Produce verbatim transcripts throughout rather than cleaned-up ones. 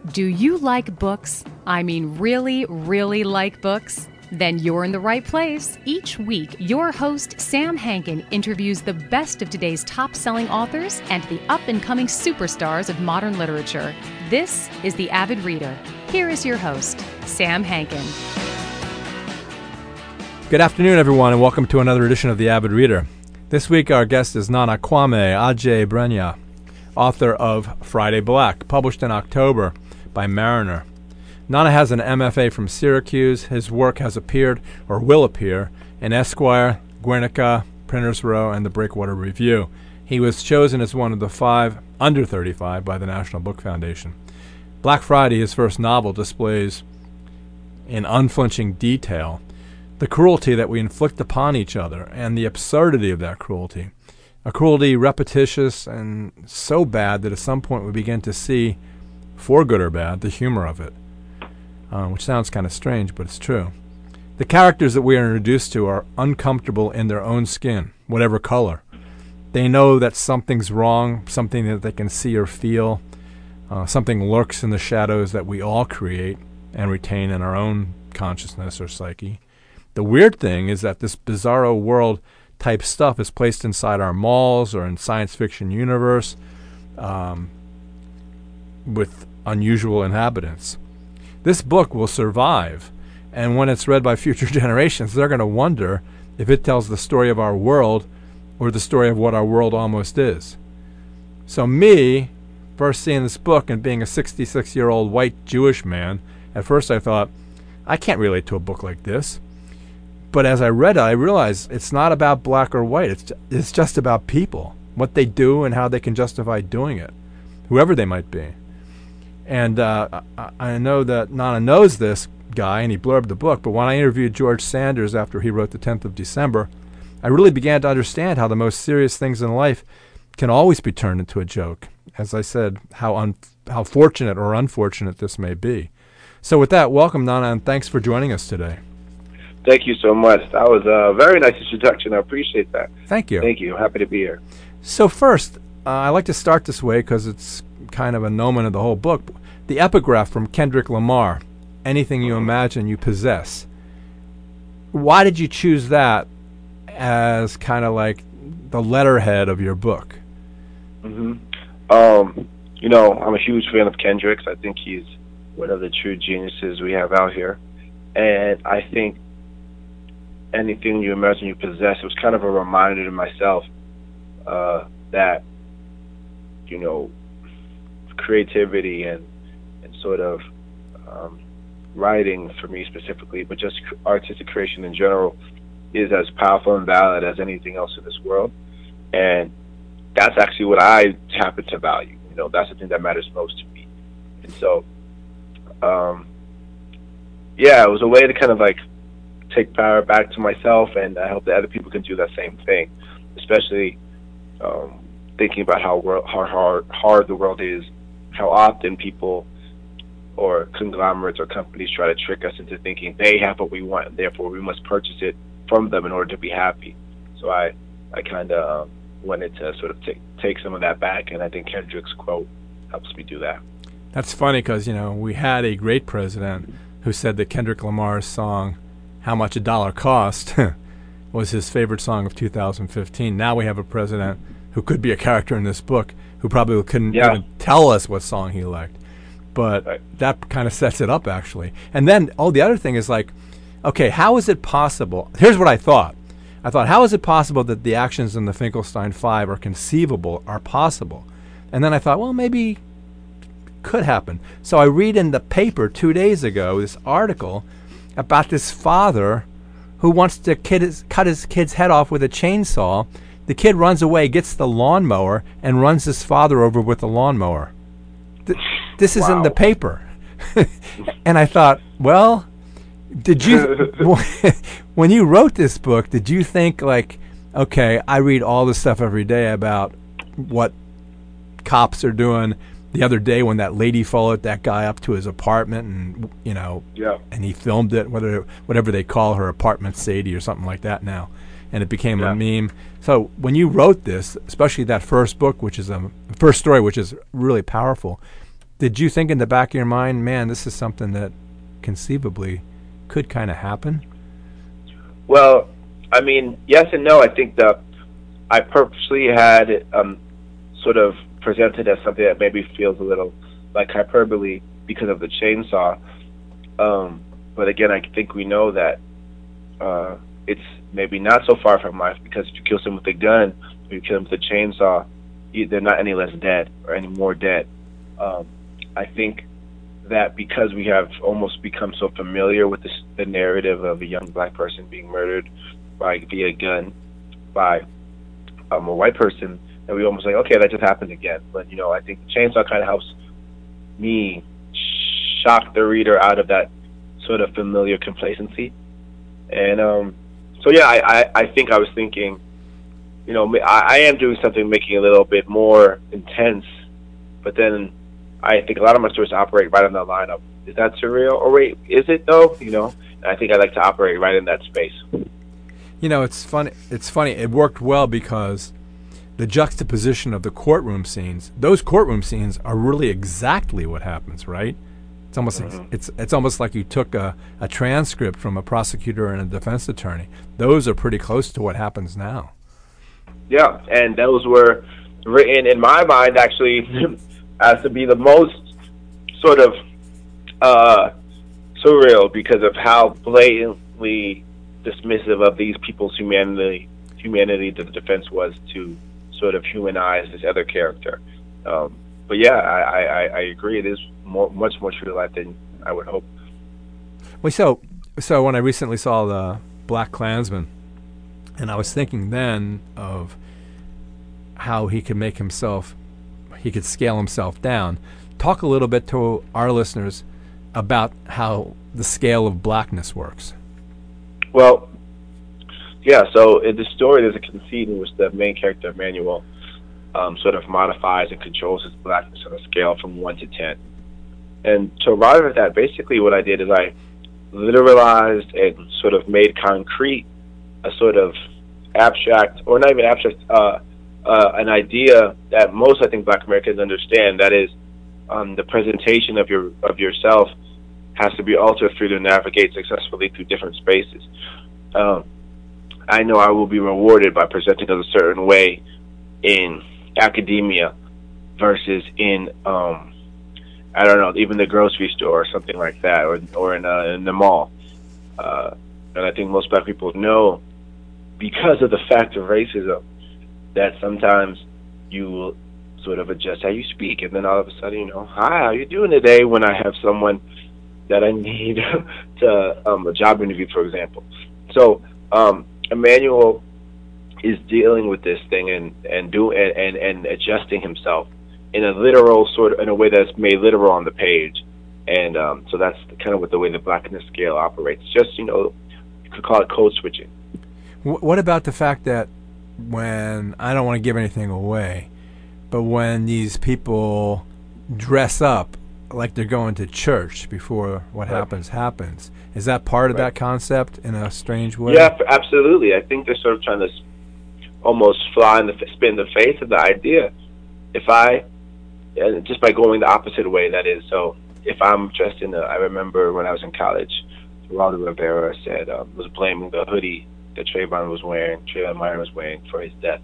Do you like books? I mean, really, really like books? Then you're in the right place. Each week, your host, Sam Hankin, interviews the best of today's top-selling authors and the up-and-coming superstars of modern literature. This is The Avid Reader. Here is your host, Sam Hankin. Good afternoon, everyone, and welcome to another edition of The Avid Reader. This week, our guest is Nana Kwame Adjei-Brenyah, author of Friday Black, published in October by Mariner. Nana has an M F A from Syracuse. His work has appeared, or will appear, in Esquire, Guernica, Printers Row, and the Breakwater Review. He was chosen as one of the five under thirty-five by the National Book Foundation. Black Friday, his first novel, displays in unflinching detail the cruelty that we inflict upon each other and the absurdity of that cruelty. A cruelty repetitious and so bad that at some point we begin to see, for good or bad, the humor of it, uh, which sounds kind of strange, but it's true. The characters that we are introduced to are uncomfortable in their own skin, whatever color. They know that something's wrong, something that they can see or feel. Uh, something lurks in the shadows that we all create and retain in our own consciousness or psyche. The weird thing is that this bizarro world type stuff is placed inside our malls or in science fiction universe um, with unusual inhabitants. This book will survive, and when it's read by future generations, they're going to wonder if it tells the story of our world or the story of what our world almost is. So me, first seeing this book and being a sixty-six-year-old white Jewish man, at first I thought, I can't relate to a book like this. But as I read it, I realized it's not about black or white. It's ju- it's just about people, what they do and how they can justify doing it, whoever they might be. And uh, I, I know that Nana knows this guy, and he blurbed the book, but when I interviewed George Sanders after he wrote The tenth of December, I really began to understand how the most serious things in life can always be turned into a joke. As I said, how un- how fortunate or unfortunate this may be. So with that, welcome, Nana, and thanks for joining us today. Thank you so much. That was a very nice introduction. I appreciate that. Thank you. Thank you. Happy to be here. So first, uh, I like to start this way because it's kind of a nomen of the whole book. The epigraph from Kendrick Lamar, anything you imagine you possess. Why did you choose that as kind of like the letterhead of your book? Mm-hmm. Um, you know, I'm a huge fan of Kendrick's. I think he's one of the true geniuses we have out here. And I think anything you imagine you possess, it was kind of a reminder to myself uh, that, you know, creativity and, and sort of um, writing for me specifically, but just artistic creation in general, is as powerful and valid as anything else in this world. And that's actually what I happen to value. You know, that's the thing that matters most to me. And so, um, yeah, it was a way to kind of like take power back to myself, and I hope that other people can do that same thing, especially um, thinking about how, world, how hard, hard the world is, how often people or conglomerates or companies try to trick us into thinking they have what we want, and therefore we must purchase it from them in order to be happy. So I, I kind of um, wanted to sort of take take some of that back, and I think Kendrick's quote helps me do that. That's funny because, you know, we had a great president who said that Kendrick Lamar's song, How Much a Dollar Cost, was his favorite song of two thousand fifteen. Now we have a president who could be a character in this book who probably couldn't yeah. even tell us what song he liked. But right. That kind of sets it up, actually. And then, oh, the other thing is like, okay, how is it possible? Here's what I thought. I thought, how is it possible that the actions in the Finkelstein Five are conceivable, are possible? And then I thought, well, maybe could happen. So I read in the paper two days ago this article about this father who wants to kid his, cut his kid's head off with a chainsaw. The kid runs away, gets the lawnmower, and runs his father over with the lawnmower. Th- this is wow. in the paper. And I thought, well, did you, when you wrote this book, did you think like, okay, I read all this stuff every day about what cops are doing. The other day when that lady followed that guy up to his apartment and, you know, yeah. and he filmed it, whether whatever they call her, apartment Sadie or something like that now, and it became yeah. a meme. So when you wrote this, especially that first book, which is a first story, which is really powerful, did you think in the back of your mind, man, this is something that conceivably could kind of happen? Well, I mean, yes and no. I think that I purposely had it um, sort of presented as something that maybe feels a little like hyperbole because of the chainsaw. Um, but again, I think we know that uh, it's maybe not so far from life, because if you kill someone with a gun, if you kill them with a chainsaw, they're not any less dead or any more dead. Um, I think that because we have almost become so familiar with this, the narrative of a young black person being murdered by via gun by um, a white person, that we almost like, okay, that just happened again. But, you know, I think the chainsaw kind of helps me shock the reader out of that sort of familiar complacency. And um, so, yeah, I, I, I think I was thinking, you know, I, I am doing something making it a little bit more intense, but then I think a lot of my stories operate right on the line of, is that surreal? Or wait, is it though? You know, and I think I like to operate right in that space. You know, it's funny. It's funny. It worked well because the juxtaposition of the courtroom scenes, those courtroom scenes are really exactly what happens, right? It's almost mm-hmm. it's it's almost like you took a, a transcript from a prosecutor and a defense attorney. Those are pretty close to what happens now. Yeah, and those were written in my mind actually as to be the most sort of uh, surreal because of how blatantly dismissive of these people's humanity humanity that the defense was to sort of humanize this other character. Um, but yeah, I, I, I agree. It is more, much more true to life than I would hope. Well, so so when I recently saw the Black Klansman, and I was thinking then of how he could make himself, he could scale himself down. Talk a little bit to our listeners about how the scale of blackness works. Well, yeah, so in the story there's a conceit in which the main character, Emmanuel, um, sort of modifies and controls his blackness on a scale from one to ten. And to arrive at that, basically what I did is I literalized and sort of made concrete a sort of abstract, or not even abstract, uh, uh, an idea that most, I think, Black Americans understand. That is, um, the presentation of your of yourself has to be altered through to navigate successfully through different spaces. Um, I know I will be rewarded by presenting in a certain way in academia versus in, um, I don't know, even the grocery store or something like that, or or in, uh, in the mall. Uh, and I think most Black people know, because of the fact of racism, that sometimes you will sort of adjust how you speak, and then all of a sudden, you know, hi, how you doing today, when I have someone that I need to, um, a job interview, for example. So um, Emmanuel is dealing with this thing and, and, do, and, and, and adjusting himself in a literal sort of, in a way that's made literal on the page. And um, so that's kind of what the way the blackness scale operates. Just, you know, you could call it code switching. What about the fact that when, I don't want to give anything away, but when these people dress up like they're going to church before what right. happens happens, is that part of right. that concept in a strange way? Yeah, absolutely. I think they're sort of trying to almost fly in the, spin in the face of the idea. If I, and just by going the opposite way, that is, so if I'm dressed in a, I remember when I was in college, Geraldo Rivera said, um, was blaming the hoodie that Trayvon was wearing, Trayvon Martin was wearing for his death.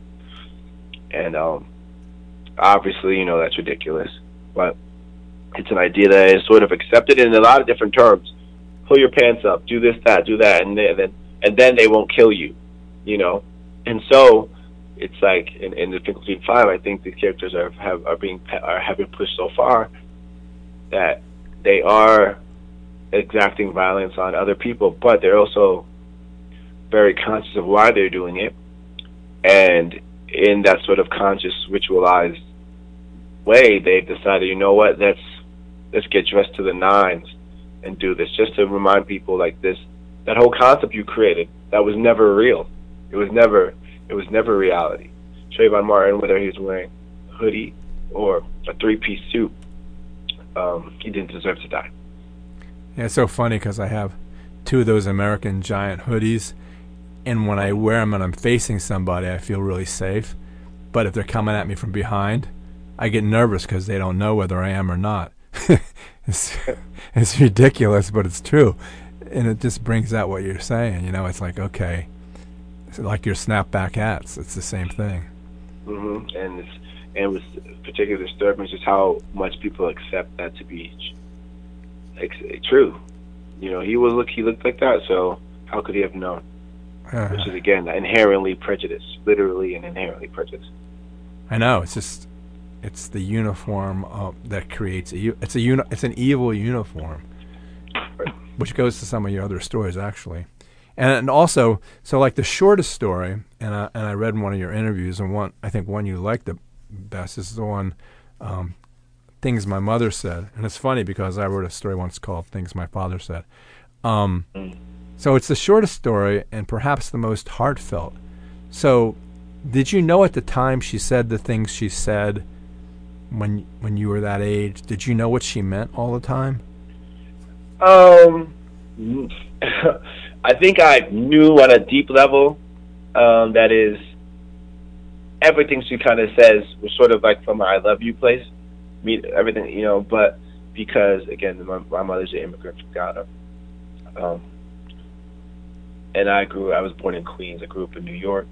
And um, obviously, you know, that's ridiculous. But it's an idea that is sort of accepted in a lot of different terms. Pull your pants up, do this, that, do that, and then and then they won't kill you, you know. And so it's like in, in the Finkelstein Five, I think these characters are have are being are have been pushed so far that they are exacting violence on other people, but they're also very conscious of why they're doing it, and in that sort of conscious, ritualized way, they've decided, you know what, let's let's get dressed to the nines and do this, just to remind people like this, that whole concept you created, that was never real. It was never, it was never reality. Trayvon Martin, whether he was wearing a hoodie or a three-piece suit, um, he didn't deserve to die. Yeah, it's so funny because I have two of those American Giant hoodies, and when I wear them and I'm facing somebody, I feel really safe. But if they're coming at me from behind, I get nervous because they don't know whether I am or not. it's, it's ridiculous, but it's true. And it just brings out what you're saying. You know, it's like, okay, it's like your snapback hats. It's the same thing. Mm-hmm. And it's, and it was particularly disturbing just how much people accept that to be ex- true. You know, he was look he looked like that, so how could he have known? Uh, Which is again inherently prejudiced, literally and inherently prejudiced. I know. It's just it's the uniform uh, that creates a, it's a uni- it's an evil uniform, right. Which goes to some of your other stories actually. And, and also, so like the shortest story, and I, and I read in one of your interviews, and one I think one you liked the best is the one, um, Things My Mother Said. And it's funny because I wrote a story once called Things My Father Said. Um, mm. So it's the shortest story and perhaps the most heartfelt. So did you know at the time she said the things she said when when you were that age? Did you know what she meant all the time? Um, I think I knew on a deep level, um, that is, everything she kind of says was sort of like from an I love you place. Me, everything, you know, but because, again, my, my mother's an immigrant from Ghana. Um, and I grew, I was born in Queens. I grew up in New York.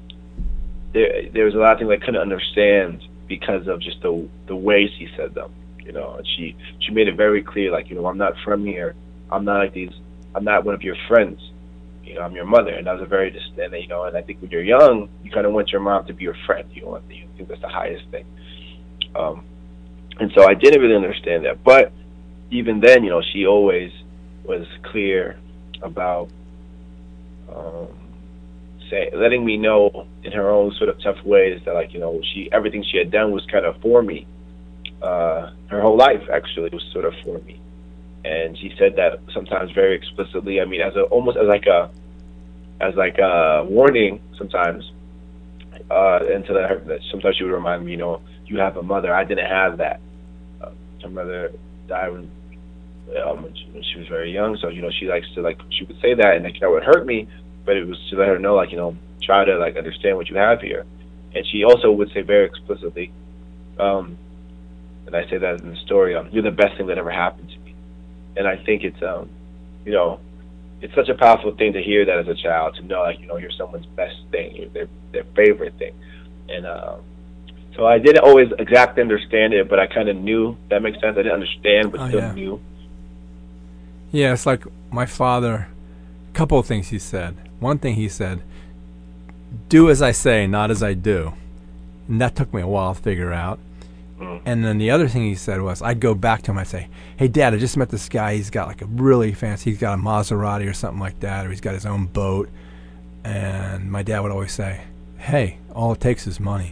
There, there was a lot of things I couldn't understand because of just the the way she said them, you know. And she, she made it very clear, like, you know, I'm not from here. I'm not like these, I'm not one of your friends. You know, I'm your mother. And that was a very distant, you know, and I think when you're young, you kind of want your mom to be your friend. You want, you think that's the highest thing. Um, and so I didn't really understand that. But even then, you know, she always was clear about um, say, letting me know in her own sort of tough ways that, like, you know, she everything she had done was kind of for me. Uh, her whole life, actually, was sort of for me. And she said that sometimes very explicitly. I mean, as a almost as like a as like a warning sometimes. Uh, and to let her, that sometimes she would remind me, you know, you have a mother. I didn't have that. Uh, her mother died when, um, when, she, when she was very young. So, you know, she likes to, like, she would say that, and like, that would hurt me. But it was to let her know, like, you know, try to, like, understand what you have here. And she also would say very explicitly, um, and I say that in the story, um, you're the best thing that ever happened to me. And I think it's, um, you know, it's such a powerful thing to hear that as a child, to know, like, you know, you're someone's best thing, you're their, their favorite thing. And um, so I didn't always exactly understand it, but I kind of knew. That makes sense. I didn't understand, but Oh, still yeah. knew. Yeah, it's like my father, a couple of things he said. One thing he said, do as I say, not as I do. And that took me a while to figure out. Mm. And then the other thing he said was, I'd go back to him, I'd say, hey, Dad, I just met this guy. He's got like a really fancy, he's got a Maserati or something like that, or he's got his own boat. And my dad would always say, hey, all it takes is money.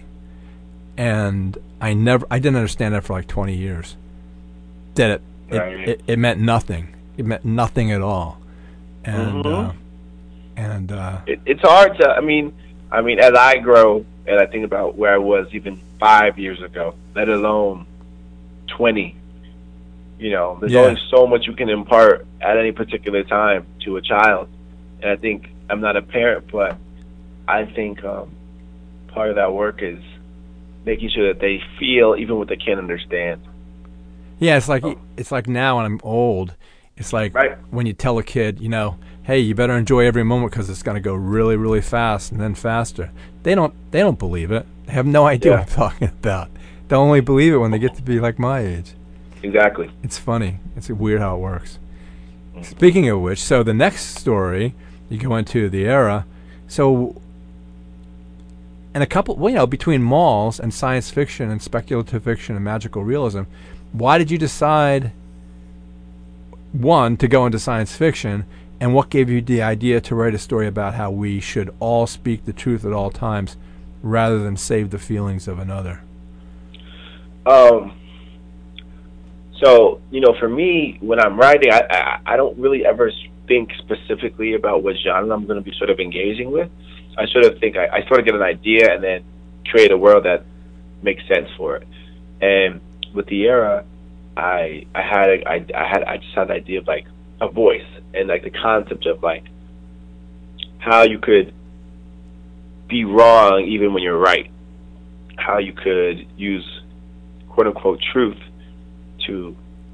And I never, I didn't understand that for like twenty years. That it, it, Right. it, it meant nothing. It meant nothing at all. And, Mhm. uh, and, uh, It, it's hard to, I mean, I mean, as I grow and I think about where I was even five years ago, let alone twenty, you know, there's Yeah. only so much you can impart at any particular time to a child. And I think, I'm not a parent, but I think um, part of that work is making sure that they feel even what they can't understand. yeah, it's like, Oh. it's like now when I'm old, it's like Right. when you tell a kid, you know, hey, you better enjoy every moment because it's going to go really, really fast and then faster. They don't, they don't believe it. They have no idea Yeah. what I'm talking about. They'll only believe it when they get to be like my age. Exactly. It's funny. It's weird how it works. Speaking of which, so the next story, you go into the era. So, and a couple, well, you know, between malls and science fiction and speculative fiction and magical realism, why did you decide, one, to go into science fiction, and what gave you the idea to write a story about how we should all speak the truth at all times rather than save the feelings of another? Um, so, you know, for me, when I'm writing, I, I, I don't really ever think specifically about what genre I'm going to be sort of engaging with. I sort of think, I, I sort of get an idea and then create a world that makes sense for it. And with the era, I I had a, I, I had I just had the idea of like a voice and like the concept of like how you could be wrong even when you're right, how you could use quote unquote truth to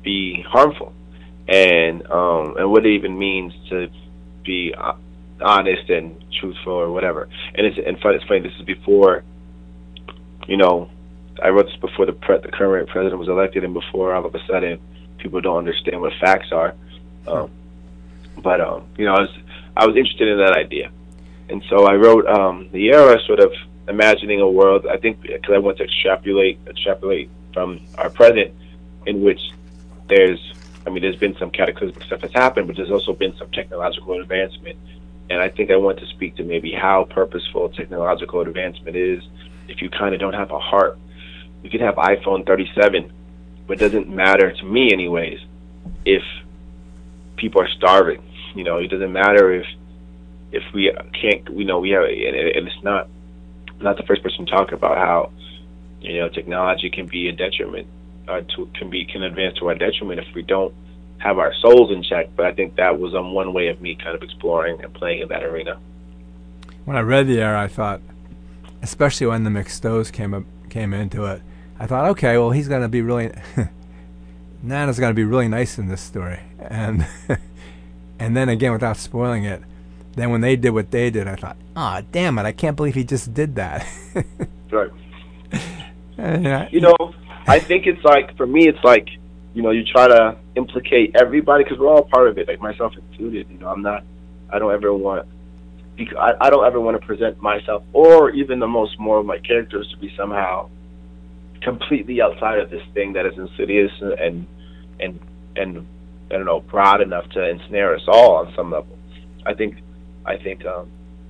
be harmful, and um, and what it even means to be uh, honest and truthful or whatever. And it's and fun, it's funny. This is before, you know, I wrote this before the pre- the current president was elected, and before all of a sudden people don't understand what facts are. Um, but um, you know, I was I was interested in that idea, and so I wrote um, the era, sort of imagining a world. I think because I want to extrapolate extrapolate from our present, in which there's, I mean, there's been some cataclysmic stuff that's happened, but there's also been some technological advancement. And I think I want to speak to maybe how purposeful technological advancement is if you kind of don't have a heart. You could have iPhone thirty-seven, but it doesn't matter, to me anyways, if people are starving. You know, it doesn't matter if if we can't, you know, we have, and it's not, I'm not the first person to talk about how, you know, technology can be a detriment, uh, to, can be, can advance to our detriment if we don't have our souls in check. But I think that was um, one way of me kind of exploring and playing in that arena. When I read the era, I thought, especially when the McStows came up, came into it, I thought, okay, well, he's going to be really, Nana's going to be really nice in this story. And and then again, without spoiling it, then when they did what they did, I thought, ah, oh, damn it, I can't believe he just did that. Right. And, uh, you know, I think it's like, for me, it's like, you know, you try to implicate everybody because we're all part of it, like myself included. You know, I'm not, I don't ever want, I, I don't ever want to present myself or even the most moral of my characters to be somehow completely outside of this thing that is insidious and and and I don't know, broad enough to ensnare us all on some level. I think, I think, um,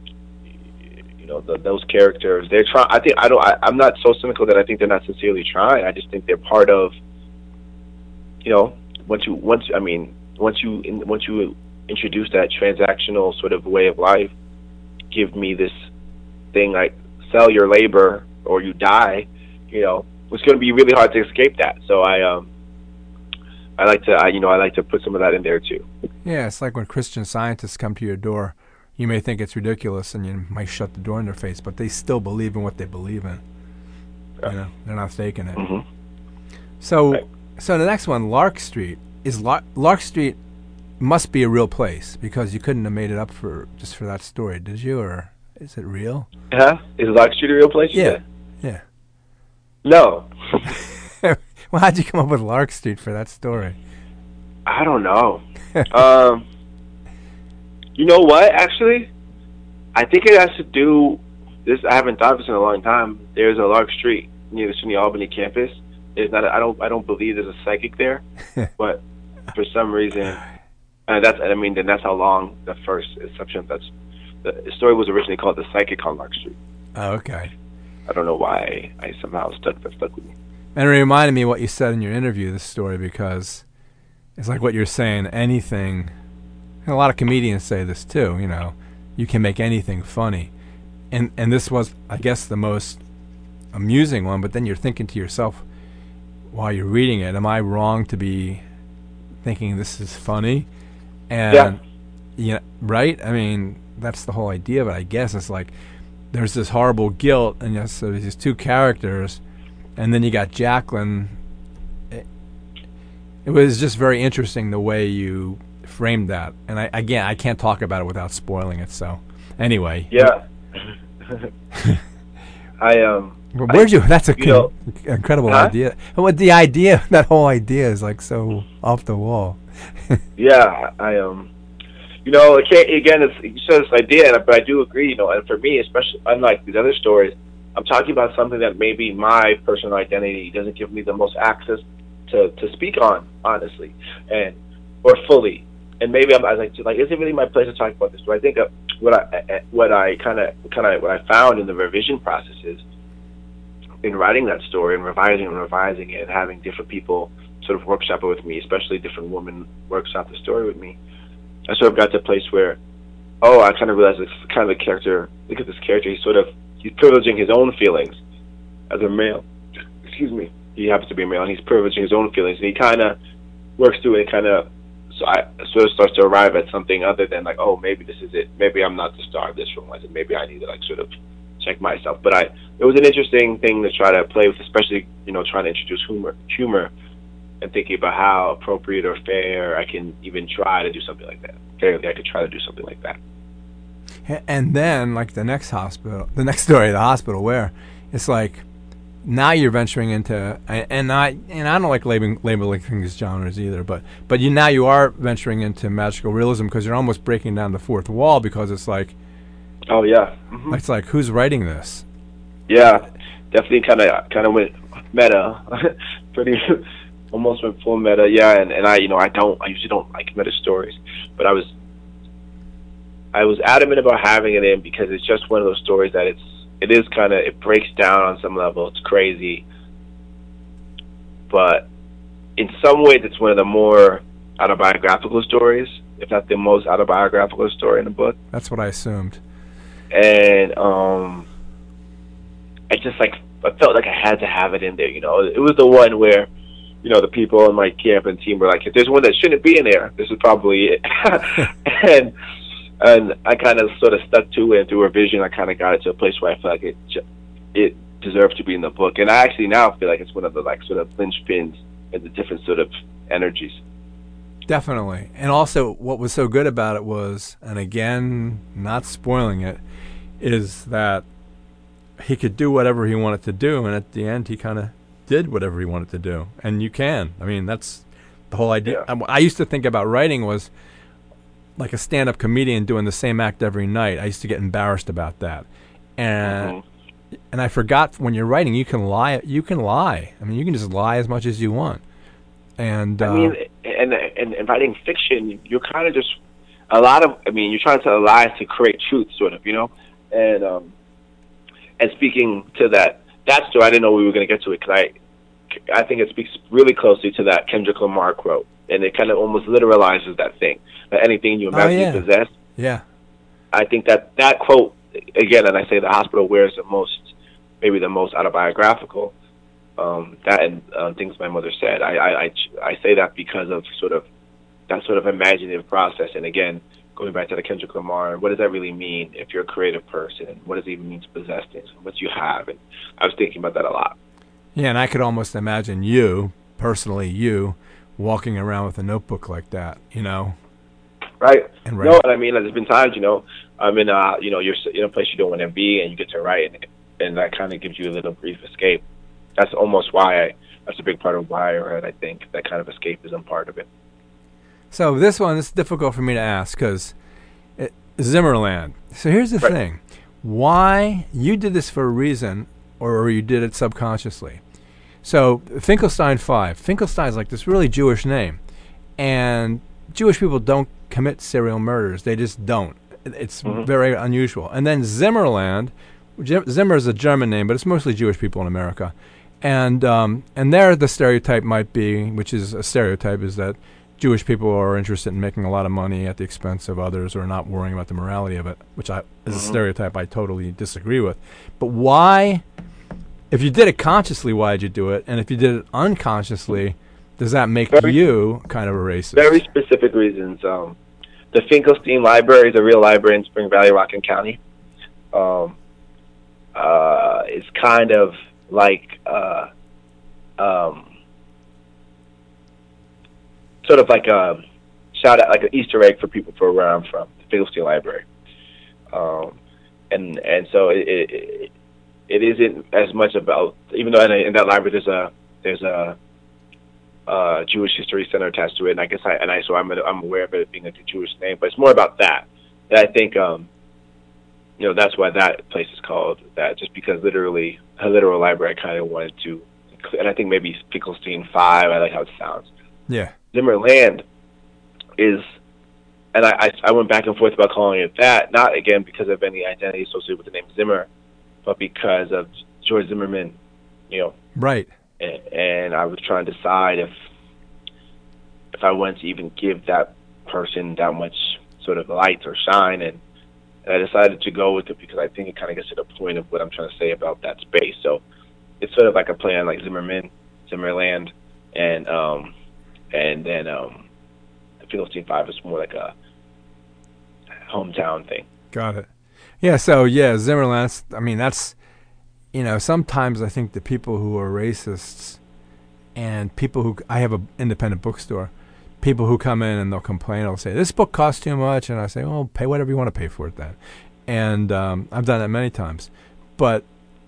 you know, the, those characters, they're trying. I think I don't. I, I'm not so cynical that I think they're not sincerely trying. I just think they're part of. You know, once you once I mean once you in, once you introduce that transactional sort of way of life, give me this thing like sell your labor or you die. You know, it's going to be really hard to escape that. So I um I like to I, you know I like to put some of that in there too. Yeah, it's like when Christian Scientists come to your door. You may think it's ridiculous, and you might shut the door in their face, but they still believe in what they believe in. Yeah. You know, they're not faking it. Mm-hmm. So, right. so the next one, Lark Street, is Lark, Lark Street must be a real place because you couldn't have made it up for just for that story, did you? Or is it real? Huh? Is Lark Street a real place? Yeah. Yeah. No. Well, how'd you come up with Lark Street for that story? I don't know. um. You know what? Actually, I think it has to do. This I haven't thought of this in a long time. There's a Lark Street near the SUNY Albany campus. There's not. A, I don't. I don't believe there's a psychic there, but for some reason, and that's. I mean, then that's how long the first inception. That's the story was originally called The Psychic on Lark Street. Oh, okay. I don't know why I somehow stuck that stuck with me. And it reminded me of what you said in your interview. This story because it's like what you're saying. Anything. And a lot of comedians say this too, you know, you can make anything funny. And and this was, I guess, the most amusing one, but then you're thinking to yourself while you're reading it, am I wrong to be thinking this is funny? And, yeah. You know, right? I mean, that's the whole idea of it, I guess. It's like there's this horrible guilt, and yes, so there's these two characters, and then you got Jacqueline. It, it was just very interesting the way you framed that, and I again I can't talk about it without spoiling it. So anyway, yeah, I um. Where'd you? That's a you know, incredible huh? idea. What the idea? That whole idea is like so off the wall. Yeah, I um. You know, it can't, again, it's you said this idea, but I do agree. You know, and for me, especially unlike these other stories, I'm talking about something that maybe my personal identity doesn't give me the most access to to speak on, honestly, and or fully. And maybe I'm I was like, like, is it really my place to talk about this? But I think uh, what I what I kind of kind of what I found in the revision process is in writing that story and revising and revising it and having different people sort of workshop it with me, especially different women workshop the story with me. I sort of got to a place where, oh, I kind of realized it's kind of a character. Look at this character. He's sort of he's privileging his own feelings as a male. Excuse me. He happens to be a male, and he's privileging his own feelings, and he kind of works through it, kind of. So I sort of starts to arrive at something other than like, oh, maybe this is it. Maybe I'm not the star of this film. I said, maybe I need to like sort of check myself. But I, it was an interesting thing to try to play with, especially you know trying to introduce humor, humor, and thinking about how appropriate or fair I can even try to do something like that. Fairly, I could try to do something like that. And then, like the next hospital, the next story, the hospital, where it's like now you're venturing into, and I and I don't like labeling labeling things genres either, but but you now you are venturing into magical realism because you're almost breaking down the fourth wall because it's like, oh yeah, mm-hmm. It's like who's writing this? Yeah, definitely kind of kind of went meta, pretty almost went full meta. Yeah, and and I you know I don't I usually don't like meta stories, but I was. I was adamant about having it in because it's just one of those stories that it's it is kind of it breaks down on some level. It's crazy, but in some ways it's one of the more autobiographical stories, if not the most autobiographical story in the book. That's what I assumed. And um, I just like I felt like I had to have it in there. You know, it was the one where, you know, the people in my camp and team were like, if there's one that shouldn't be in there, this is probably it. and And I kind of sort of stuck to it, and through revision, I kind of got it to a place where I feel like it it deserved to be in the book. And I actually now feel like it's one of the like sort of linchpins and the different sort of energies. Definitely. And also, what was so good about it was, and again, not spoiling it, is that he could do whatever he wanted to do, and at the end, he kind of did whatever he wanted to do. And you can. I mean, that's the whole idea. Yeah. I, I used to think about writing was like a stand-up comedian doing the same act every night. I used to get embarrassed about that, and mm-hmm. and I forgot when you're writing, you can lie. You can lie. I mean, you can just lie as much as you want. And I uh, mean, and, and and writing fiction, you're kind of just a lot of. I mean, you're trying to tell lies to create truth, sort of, you know. And um, and speaking to that that story, I didn't know we were going to get to it because I I think it speaks really closely to that Kendrick Lamar quote, and it kind of almost literalizes that thing. That anything you imagine oh, yeah. you possess. Yeah. I think that that quote, again, and I say the hospital where is the most, maybe the most autobiographical, um, that and uh, things my mother said. I, I, I, I say that because of sort of that sort of imaginative process. And again, going back to the Kendrick Lamar, what does that really mean if you're a creative person? And what does it even mean to possess things? What you have? And I was thinking about that a lot. Yeah, and I could almost imagine you, personally you, walking around with a notebook like that, you know? Right. And no, and I mean, there's been times, you know, I'm in a, you know, you're in a place you don't want to be, and you get to write, and, and that kind of gives you a little brief escape. That's almost why I, that's a big part of why I read, I think, that kind of escapism part of it. So this one is difficult for me to ask because Zimmerland. So here's the right. thing. Why you did this for a reason, or you did it subconsciously. So Finkelstein five. Finkelstein is like this really Jewish name, and Jewish people don't commit serial murders. They just don't. It's mm-hmm. very unusual. And then Zimmerland, Zimmer is a German name, but it's mostly Jewish people in America. And um, and there the stereotype might be, which is a stereotype, is that Jewish people are interested in making a lot of money at the expense of others or not worrying about the morality of it, which I, is mm-hmm. a stereotype I totally disagree with. But why, if you did it consciously, why did you do it? And if you did it unconsciously, does that make very, you kind of a racist? Very specific reasons. Um, the Finkelstein Library is a real library in Spring Valley, Rockland County. Um, uh, it's kind of like uh, um, sort of like a shout out, like an Easter egg for people for where I'm from, the Finkelstein Library. Um, and and so it, it it isn't as much about, even though in, a, in that library there's a there's a Uh, Jewish History Center attached to it, and I guess I and I so I'm I'm aware of it being a Jewish name, but it's more about that. That I think, um, you know, that's why that place is called that, just because literally a literal library I kind of wanted to, and I think maybe Finkelstein five. I like how it sounds. Yeah. Zimmerland is, and I, I I went back and forth about calling it that, not again because of any identity associated with the name Zimmer, but because of George Zimmerman, you know. Right. And I was trying to decide if if I wanted to even give that person that much sort of light or shine, and, and I decided to go with it because I think it kind of gets to the point of what I'm trying to say about that space. So it's sort of like a play on like Zimmerman, Zimmerland, and um, and then um, the Finkelstein five is more like a hometown thing. Got it. Yeah. So yeah, Zimmerland. I mean, that's. You know, sometimes I think the people who are racists, and people who I have an independent bookstore. People who come in and they'll complain. They'll say this book costs too much, and I say, "Well, pay whatever you want to pay for it then." And um, I've done that many times. But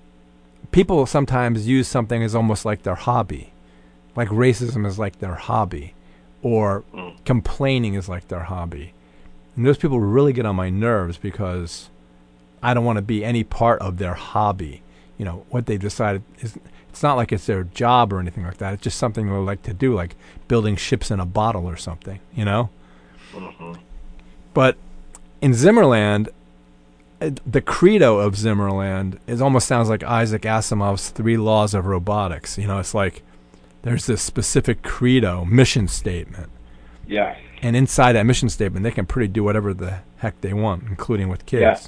people sometimes use something as almost like their hobby, like racism is like their hobby, or mm. complaining is like their hobby. And those people really get on my nerves because I don't want to be any part of their hobby. You know, what they've decided is, it's not like it's their job or anything like that. It's just something they like to do, like building ships in a bottle or something, you know? Mm-hmm. But in Zimmerland, the credo of Zimmerland is almost sounds like Isaac Asimov's three laws of robotics. You know, it's like there's this specific credo, mission statement. Yeah. And inside that mission statement, they can pretty do whatever the heck they want, including with kids.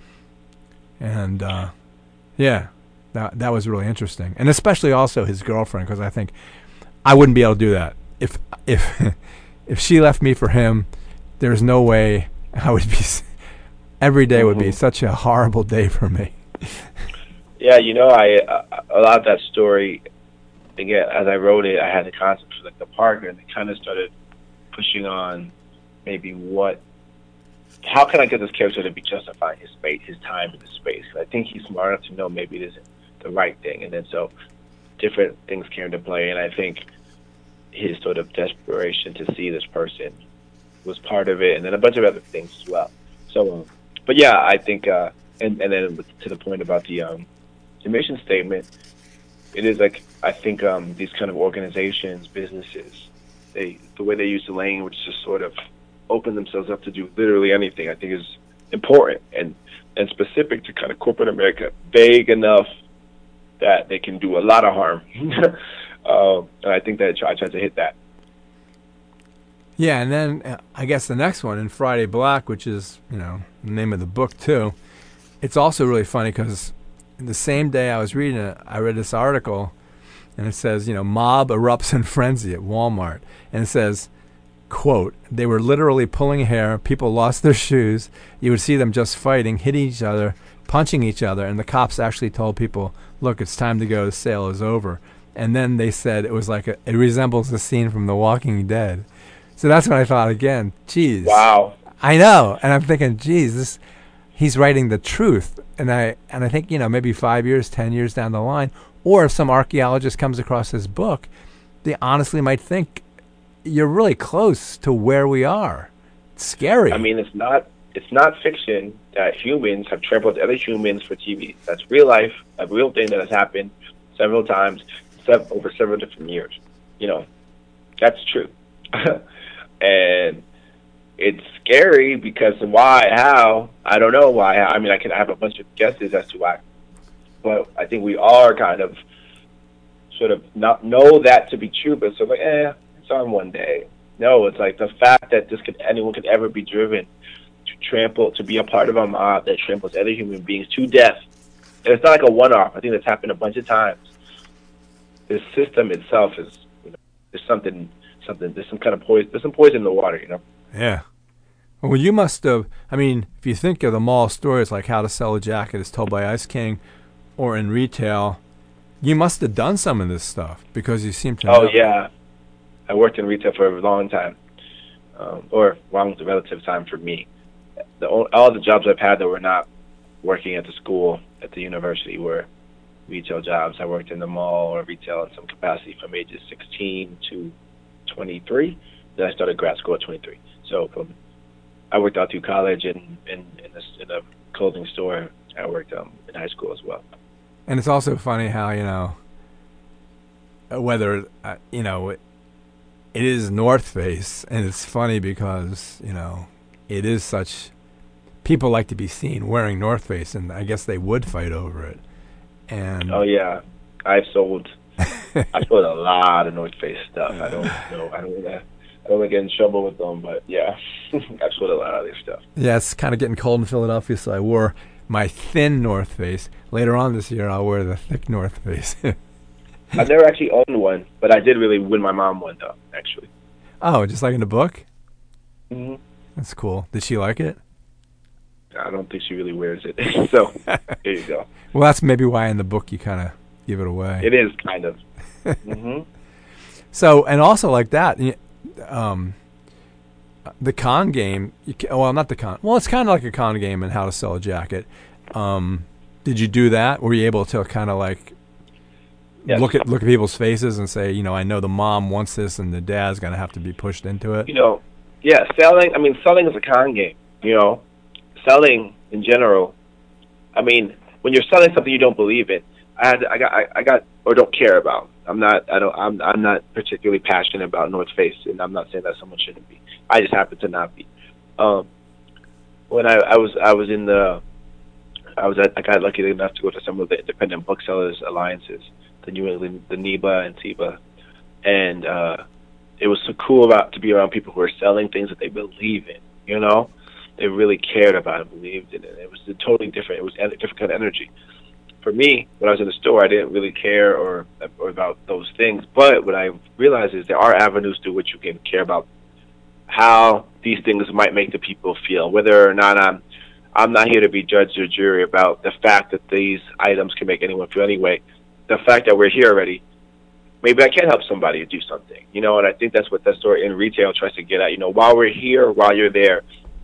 Yeah. And, uh, yeah, that that was really interesting. And especially also his girlfriend, because I think I wouldn't be able to do that. If, if, if she left me for him, there's no way I would be... Every day would be such a horrible day for me. Yeah, you know, I uh, a lot of that story, again, as I wrote it, I had the concept for like the partner, and it kind of started pushing on maybe what, how can I get this character to be justifying his space, his time in the space? I think he's smart enough to know maybe it isn't the right thing, and then so different things came into play, and I think his sort of desperation to see this person was part of it, and then a bunch of other things as well. So. Um, But yeah, I think, uh, and and then to the point about the um, the mission statement, it is like I think um, these kind of organizations, businesses, they the way they use the language to sort of open themselves up to do literally anything, I think is important and and specific to kind of corporate America, vague enough that they can do a lot of harm. um, and I think that I tried to hit that. Yeah, and then uh, I guess the next one in Friday Black, which is, you know, the name of the book too, it's also really funny because the same day I was reading it, I read this article, and it says, you know, mob erupts in frenzy at Walmart. And it says, quote, they were literally pulling hair, people lost their shoes, you would see them just fighting, hitting each other, punching each other, and the cops actually told people, look, it's time to go, the sale is over. And then they said it was like, a, it resembles a scene from The Walking Dead. So that's when I thought again, geez. Wow. I know. And I'm thinking, geez, this, he's writing the truth. And I and I think, you know, maybe five years, ten years down the line, or if some archaeologist comes across this book, they honestly might think you're really close to where we are. It's scary. I mean, it's not it's not fiction that humans have trampled other humans for T V. That's real life, a real thing that has happened several times, sev- over several different years. You know, that's true. And it's scary because why, how, I don't know why. I mean, I can have a bunch of guesses as to why. But I think we are kind of sort of not know that to be true, but so like, eh, it's on one day. No, it's like the fact that this could anyone could ever be driven to trample, to be a part of a mob that tramples other human beings to death. And it's not like a one-off. I think that's happened a bunch of times. This system itself is, you know, there's something... Something there's some kind of poison. There's some poison in the water, you know. Yeah. Well, you must have. I mean, if you think of the mall stories like How to Sell a Jacket as told by Ice King, or in retail, you must have done some of this stuff because you seem to. Oh know. Yeah, I worked in retail for a long time, um, or long relative time for me. The all the jobs I've had that were not working at the school at the university were retail jobs. I worked in the mall or retail in some capacity from ages sixteen to twenty-three. Then I started grad school at twenty-three. So from, I worked out through college and in, in, in, in a clothing store. I worked um, in high school as well. And it's also funny how, you know, whether, uh, you know, it, it is North Face, and it's funny because, you know, it is such, people like to be seen wearing North Face, and I guess they would fight over it. And oh, yeah. I've sold... I sold a lot of North Face stuff. I don't know. I don't want to. I don't want to get in trouble with them, but yeah, I've sold a lot of their stuff. Yeah, it's kind of getting cold in Philadelphia, so I wore my thin North Face. Later on this year, I'll wear the thick North Face. I've never actually owned one, but I did really win my mom one, though. Actually. Oh, just like in the book? Mm-hmm. That's cool. Did she like it? I don't think she really wears it. So there you go. Well, that's maybe why in the book you kind of give it away. It is kind of. Mm-hmm. So, and also like that, um, the con game, you can, well, not the con, well, it's kind of like a con game in How to Sell a Jacket. Um, did you do that? Were you able to kind of like yes. look at look at people's faces and say, you know, I know the mom wants this and the dad's going to have to be pushed into it? You know, yeah, selling, I mean, selling is a con game, you know. Selling in general, I mean, when you're selling something you don't believe in, I had, I got, I, I got, or don't care about. I'm not, I don't, I'm, I'm not particularly passionate about North Face, and I'm not saying that someone shouldn't be. I just happen to not be. Um, when I, I was, I was in the, I was, at, I got lucky enough to go to some of the independent booksellers alliances, the New England, the N E B A and T B A, and uh, it was so cool about to be around people who are selling things that they believe in. You know, they really cared about it, believed in it. It was a totally different. It was a different kind of energy. For me, when I was in the store, I didn't really care or, or about those things. But what I realized is there are avenues through which you can care about how these things might make the people feel. Whether or not I'm, I'm not here to be judge or jury about the fact that these items can make anyone feel anyway. The fact that we're here already, maybe I can help somebody do something, you know. And I think that's what that store in retail tries to get at. You know, while we're here, while you're there.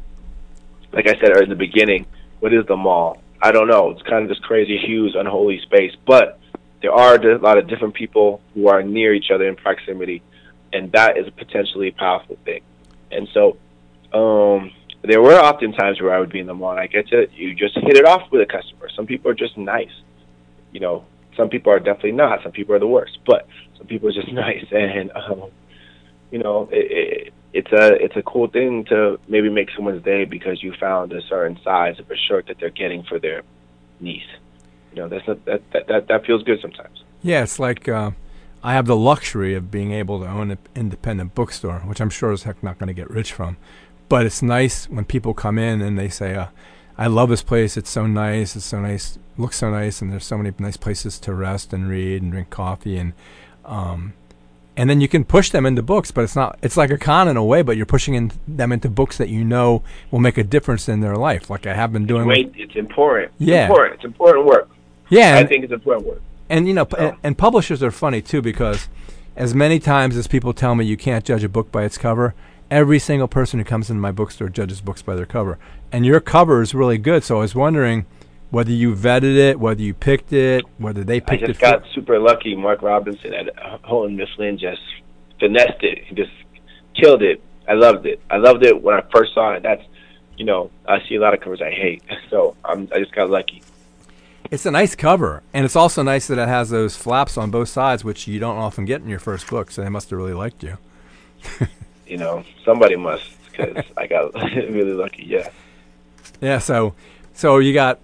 Like I said in the beginning, what is the mall? I don't know. It's kind of this crazy, huge, unholy space. But there are a lot of different people who are near each other in proximity, and that is a potentially powerful thing. And so um, there were often times where I would be in the mall, and I get to, you just hit it off with a customer. Some people are just nice. You know, some people are definitely not. Some people are the worst. But some people are just nice. And, um, you know, it, it, it's a it's a cool thing to maybe make someone's day because you found a certain size of a shirt that they're getting for their niece. You know, that's not, that, that that that feels good sometimes. Yeah, it's like uh, I have the luxury of being able to own an independent bookstore, which I'm sure as heck not going to get rich from. But it's nice when people come in and they say, uh, "I love this place. It's so nice. It's so nice. Looks so nice, and there's so many nice places to rest and read and drink coffee and." Um, And then you can push them into books, but it's not. It's like a con in a way, but you're pushing in them into books that you know will make a difference in their life. Like I have been doing. Wait, it's important. Yeah, it's important. It's important work. Yeah, I and, think it's important work. And you know, so. and, and publishers are funny too because, as many times as people tell me you can't judge a book by its cover, every single person who comes into my bookstore judges books by their cover. And your cover is really good. So I was wondering whether you vetted it, whether you picked it, whether they picked it. I just it got super lucky. Mark Robinson at Houghton Mifflin just finessed it. He just killed it. I loved it. I loved it when I first saw it. That's, you know, I see a lot of covers I hate. So I'm, I just got lucky. It's a nice cover. And it's also nice that it has those flaps on both sides, which you don't often get in your first book. So they must have really liked you. You know, somebody must because I got really lucky, yeah. Yeah, so so you got...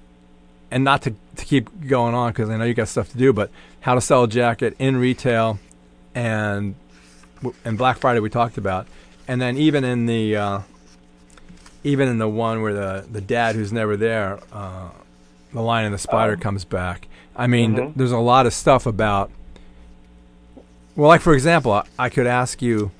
And not to, to keep going on because I know you got stuff to do, but How to Sell a Jacket in retail, and and Black Friday we talked about, and then even in the uh, even in the one where the the dad who's never there, uh, The Lion and the Spider um, comes back. I mean, mm-hmm. th- there's a lot of stuff about. Well, like for example, I, I could ask you,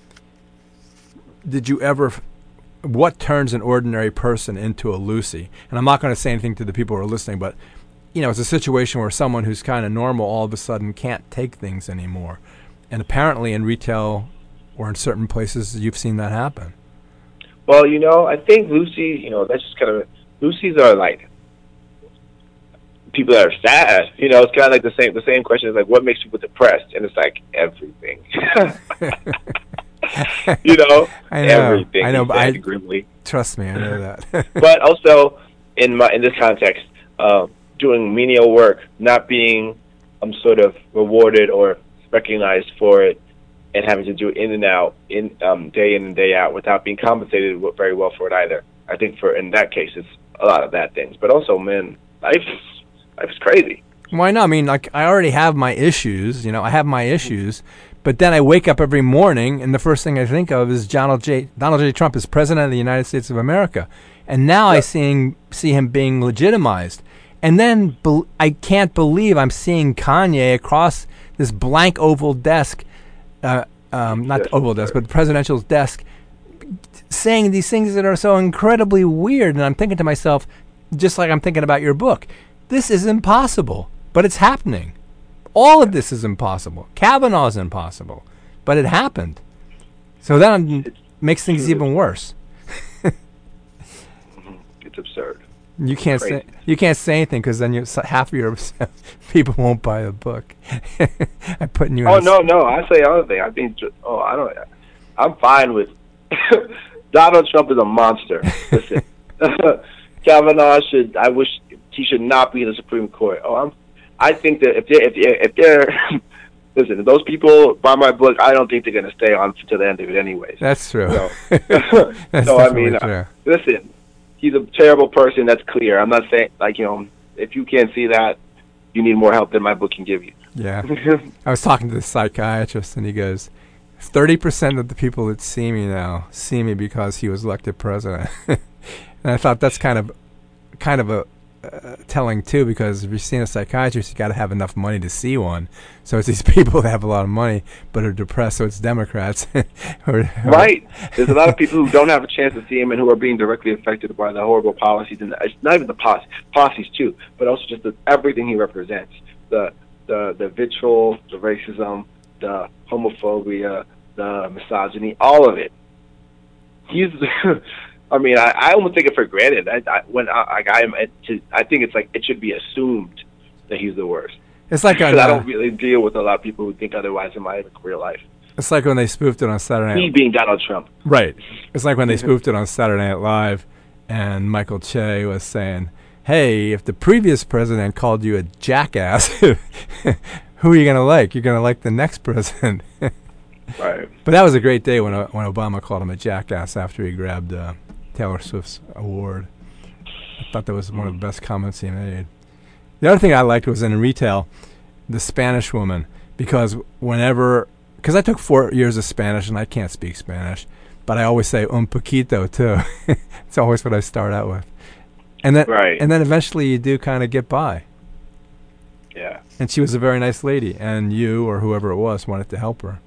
did you ever? What turns an ordinary person into a Lucy? And I'm not going to say anything to the people who are listening, but you know, it's a situation where someone who's kind of normal all of a sudden can't take things anymore. And apparently in retail or in certain places, you've seen that happen. Well, you know, I think Lucy, you know, that's just kind of, Lucy's are like people that are sad. You know, it's kind of like the same, the same question is like, what makes people depressed? And it's like everything. You know, I know, everything. I know, but I, grimly. Trust me, I know that. But also, in my in this context, uh, doing menial work, not being um, sort of rewarded or recognized for it, and having to do it in and out, in um, day in and day out, without being compensated very well for it either. I think for in that case, it's a lot of bad things. But also, man, life life is crazy. Why not? I mean, like I already have my issues. You know, I have my issues. But then I wake up every morning, and the first thing I think of is Donald J. Donald J. Trump is president of the United States of America, and now yep. I seeing, see him being legitimized. And then be, I can't believe I'm seeing Kanye across this blank oval desk, uh, um, not the oval desk, but the presidential desk, saying these things that are so incredibly weird. And I'm thinking to myself, just like I'm thinking about your book, this is impossible, but it's happening. All of this is impossible. Kavanaugh's impossible. but it happened. So that It's makes things true. even worse. It's absurd. You can't Crazy. say you can't say anything because then you half of your people won't buy the book. I'm putting you. Oh in a no, no. I say other thing. I think. ju- Oh, I don't. I'm fine with. Donald Trump is a monster. Listen, Kavanaugh should. I wish he should not be in the Supreme Court. Oh, I'm. I think that if they if they if they're listen, if those people buy my book, I don't think they're going to stay on to the end of it anyways. That's true. So, That's so I definitely mean, true. uh, listen, he's a terrible person. That's clear. I'm not saying like you know, if you can't see that, you need more help than my book can give you. Yeah. I was talking to the psychiatrist, and he goes, thirty percent of the people that see me now see me because he was elected president. And I thought that's kind of kind of a uh, telling, too, because if you're seeing a psychiatrist, you got to have enough money to see one. So it's these people that have a lot of money but are depressed, so it's Democrats. or, or Right. There's a lot of people who don't have a chance to see him and who are being directly affected by the horrible policies. And it's not even the policies, policies too, but also just the, everything he represents. The, the, the vitriol, the racism, the homophobia, the misogyny, all of it. He's, I mean, I, I almost take it for granted. I, I, when I, I, I'm, I think it's like it should be assumed that he's the worst. It's like on, Because I uh, don't really deal with a lot of people who think otherwise in my real life. it's like when they spoofed it on Saturday He Night. being Donald Trump. Right. It's like when they spoofed it on Saturday Night Live, and Michael Che was saying, "Hey, if the previous president called you a jackass, who are you gonna like? You're gonna like the next president." Right. But that was a great day when uh, when Obama called him a jackass after he grabbed uh, Taylor Swift's award. I thought that was one of the best comments he made. The other thing I liked was in retail, the Spanish woman, because whenever, because I took four years of Spanish and I can't speak Spanish, but I always say un poquito too. It's always what I start out with, and then Right. and then eventually you do kind of get by. Yeah. And she was a very nice lady, and you or whoever it was wanted to help her.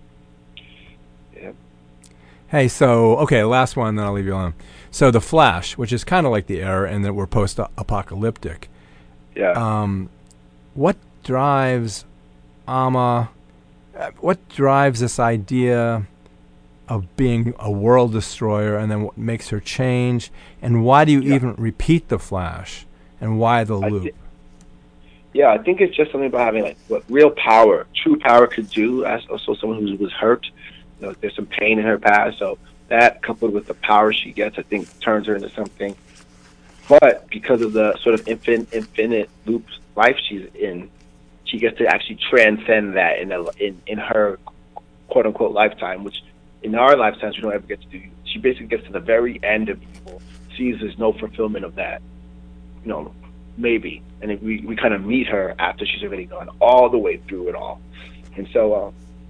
Yep. Hey, so, okay, last one, then I'll leave you alone. So The Flash, which is kind of like The Era in that we're post-apocalyptic. Yeah. Um, what drives Amma, uh, what drives this idea of being a world destroyer, and then what makes her change? And why do you Yeah. even repeat The Flash? And why the I loop? thi- yeah, I think it's just something about having like what real power, true power could do. As also someone who was hurt, you know, there's some pain in her past, so that coupled with the power she gets, I think turns her into something. But because of the sort of infinite, infinite loop life she's in, she gets to actually transcend that in a, in in her quote unquote lifetime, which in our lifetimes we don't ever get to do. She basically gets to the very end of evil, sees there's no fulfillment of that. You know, maybe, and if we we kind of meet her after she's already gone all the way through it all, and so uh,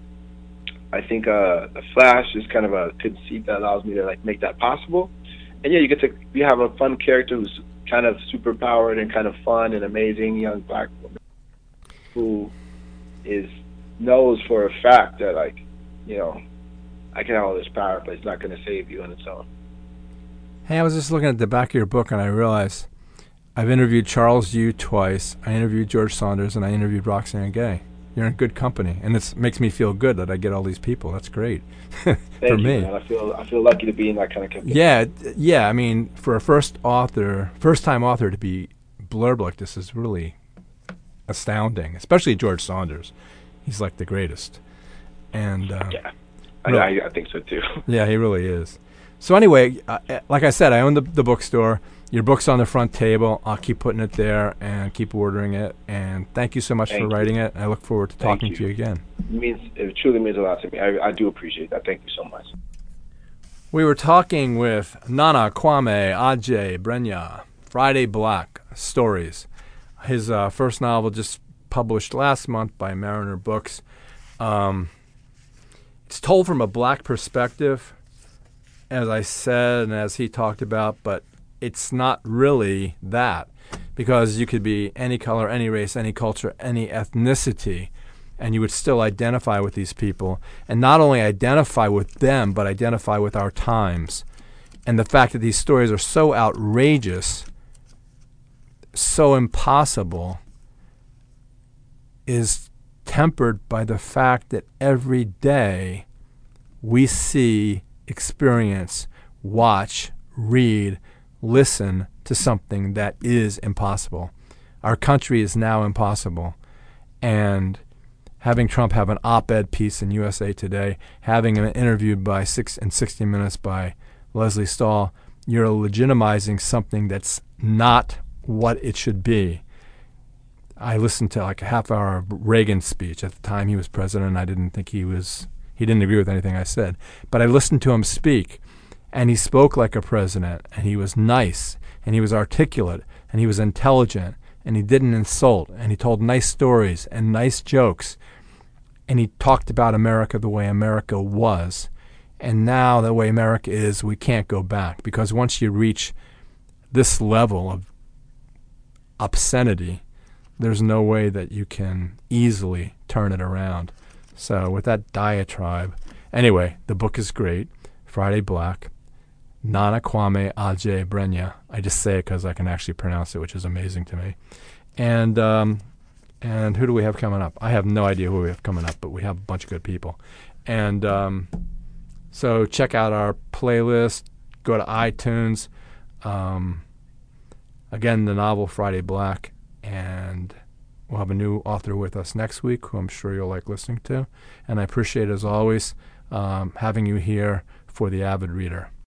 I think uh, the Flash is kind of a conceit that allows me to like make that possible. And yeah, you get to you have a fun character who's kind of super powered and kind of fun and amazing young black woman who is knows for a fact that like you know I can have all this power, but it's not going to save you on its own. Hey, I was just looking at the back of your book, and I realized I've interviewed Charles Yu twice. I interviewed George Saunders, and I interviewed Roxane Gay. You're in good company, and it makes me feel good that I get all these people. That's great for Thank you, me. man. I feel I feel lucky to be in that kind of company. Yeah, d- yeah. I mean, for a first author, first-time author to be blurb like this is really astounding. Especially George Saunders, he's like the greatest. And uh, Yeah, Really? I, I think so too. yeah, he really is. So anyway, uh, uh, like I said, I own the, the bookstore. Your book's on the front table. I'll keep putting it there and keep ordering it. And thank you so much Thank for you. writing it. I look forward to Thank talking you. to you again. It means it truly means a lot to me. I, I do appreciate that. Thank you so much. We were talking with Nana Kwame Ajay Brenya, Friday Black Stories. His uh, first novel just published last month by Mariner Books. Um, it's told from a black perspective, as I said and as he talked about, but it's not really that, because you could be any color, any race, any culture, any ethnicity, and you would still identify with these people, and not only identify with them, but identify with our times. And the fact that these stories are so outrageous, so impossible, is tempered by the fact that every day we see, experience, watch, read, listen to something that is impossible. Our country is now impossible. And having Trump have an op-ed piece in U S A Today, having him interviewed by six in sixty minutes by Leslie Stahl, you're legitimizing something that's not what it should be. I listened to like a half hour of Reagan's speech. At the time he was president, I didn't think he was, he didn't agree with anything I said. But I listened to him speak, and he spoke like a president, and he was nice, and he was articulate, and he was intelligent, and he didn't insult, and he told nice stories and nice jokes, and he talked about America the way America was. And now the way America is, we can't go back, because once you reach this level of obscenity, there's no way that you can easily turn it around. So with that diatribe, anyway, the book is great, Friday Black, Nana Kwame Adjei-Brenyah. I just say it because I can actually pronounce it, which is amazing to me. And um, and who do we have coming up? I have no idea who we have coming up, but we have a bunch of good people. And um, so check out our playlist. Go to iTunes. Um, again, the novel Friday Black. And we'll have a new author with us next week, who I'm sure you'll like listening to. And I appreciate, as always, um, having you here for The Avid Reader.